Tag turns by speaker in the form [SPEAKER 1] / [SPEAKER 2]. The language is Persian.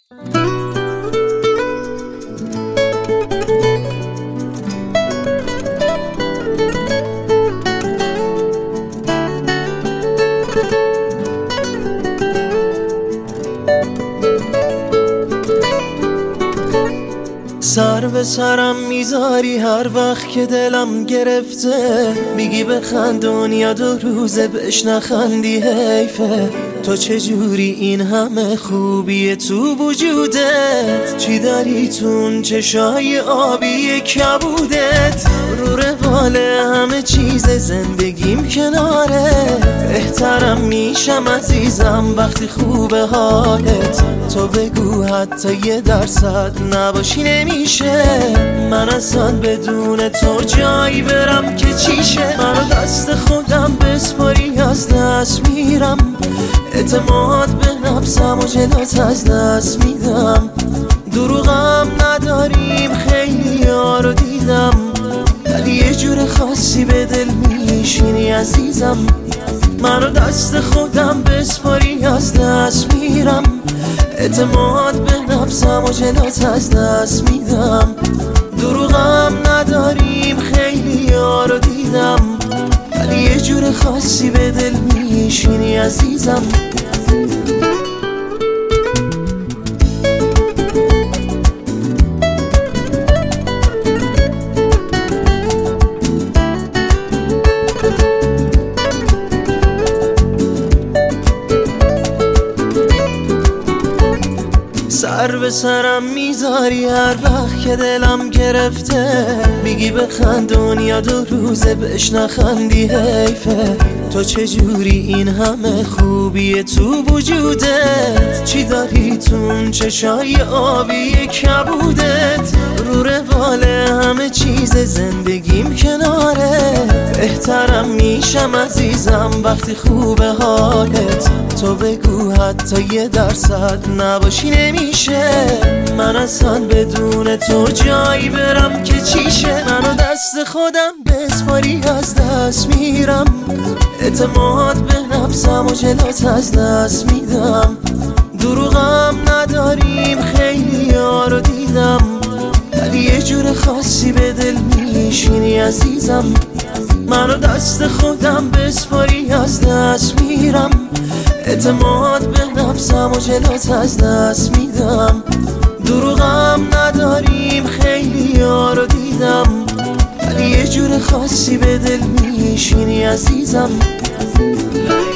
[SPEAKER 1] سر به سرم میذاری هر وقت که دلم گرفته، میگی بخند دنیا دو روزه بهش نخندی حیفه. تو چجوری این همه خوبیه تو وجودت؟ چی داری تون چشای آبی کبودت؟ رو روال همه چیز زندگیم کنارت، بهترم میشم عزیزم وقتی خوبه حالت. تو بگو حتی 1% نباشی نمیشه، من اصلا بدون تو جایی برم که چیشه. منو دست خودم بسپاری از دست میرم، اعتماد به نفسم و جلوت از دست میدم. دروغم نداریم خیلی ها رو دیدم، ولی یه جور خاصی به دل میشینی عزیزم. منو دست خودم بسپاری از دست میرم، اعتماد به نفسم و جلوت از دست میدم. دروغم نداریم خیلی ها رو دیدم، ولی یه جور خاصی به دل میشینی عزیزم. سر به سرم میذاری هر وقت که دلم گرفته، میگی بخند دنیا دو روزه بهش نخندی حیفه. تو چجوری این همه خوبیه تو وجودت؟ چی داری تون چشای آبی کبودت؟ رو روال همه چیز زندگیم کنارت، بهترم میشم عزیزم وقتی خوبه حالت. تو بگو حتی 1% نباشی نمیشه، من اصلا بدون تو جایی برم که چیشه. منو دست خودم بسپاری از دست میرم، اعتماد به نفسم و جلوت از دست میدم. دروغم نداریم خیلی ها رو دیدم، ولی یه جور خاصی به دل میشینی عزیزم. منو دست خودم بسپاری از دست میرم، اعتماد به نفسم و جلوت از دست میدم. دروغم نداریم خیلی ها رو دیدم، ولی یه جور خاصی به دل میشینی عزیزم.